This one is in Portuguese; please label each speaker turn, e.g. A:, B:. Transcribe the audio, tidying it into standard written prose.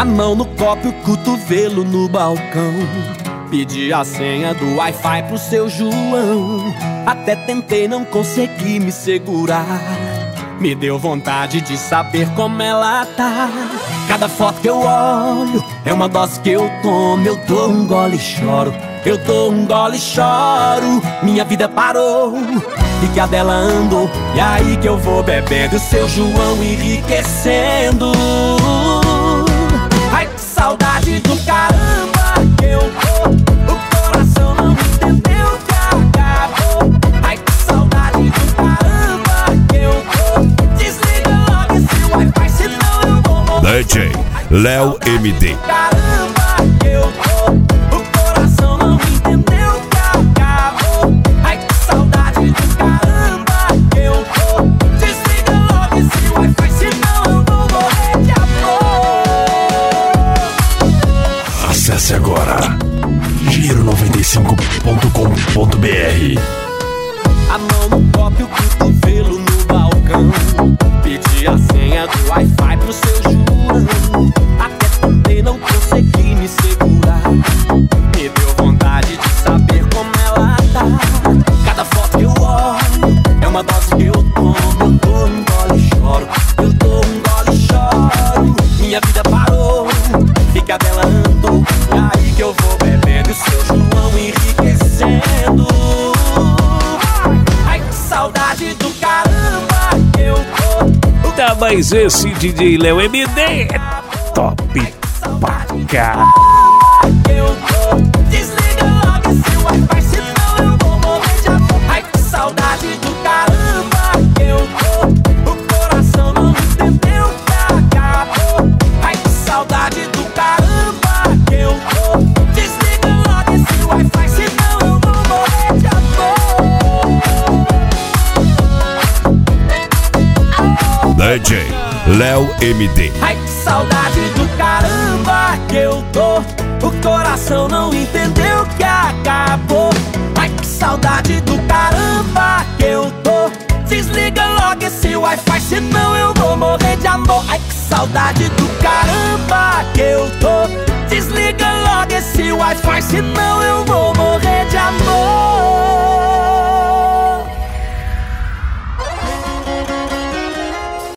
A: A mão no copo e o cotovelo no balcão. Pedi a senha do Wi-Fi pro seu João. Até tentei, não consegui me segurar. Me deu vontade de saber como ela tá. Cada foto que eu olho é uma dose que eu tomo. Eu dou um gole e choro, eu dou um gole e choro. Minha vida parou e que a dela andou. E aí que eu vou bebendo, seu João enriquecendo. Ai, que saudade do caramba que eu tô. O coração não entendeu que acabou. Ai, que saudade do caramba que eu tô. Desliga logo esse Wi-Fi, senão eu vou morrer.
B: DJ Léo MD.
A: Caramba que eu tô. O coração não entendeu que acabou. Ai, que saudade do caramba que eu tô. Desliga logo esse Wi-Fi, senão eu vou morrer de amor.
B: Acesse agora giro95.com.br.
A: A mão no copo e o cotovelo no balcão. Pedi a senha do Wi-Fi pro seu João. Até tentei, não consegui me segurar. Me deu vontade de saber como ela tá. Cada foto que eu olho é uma dose que eu tomo. Eu dou um gole e choro, eu dou um gole e choro. Minha vida parou, fica dela andou. E aí que eu vou bebendo e seu João enriquecendo. Ai, que saudade do caramba que eu tô.
C: Tá, mas esse DJ Léo MD é top pra cá.
A: Eu tô. Desliga logo esse Wi-Fi, senão eu vou morrer de amor. Ai, que saudade do caramba que eu tô. O coração não entendeu que acabou. Ai, que saudade do caramba que eu tô. Desliga logo esse Wi-Fi, senão eu vou morrer de amor.
B: DJ Léo MD.
A: Ai, que saudade do caramba que eu tô. O coração não entendeu que acabou. Ai, que saudade do caramba que eu tô. Desliga logo esse Wi-Fi, senão eu vou morrer de amor. Ai, que saudade do caramba que eu tô. Desliga logo esse Wi-Fi, senão eu vou morrer de amor.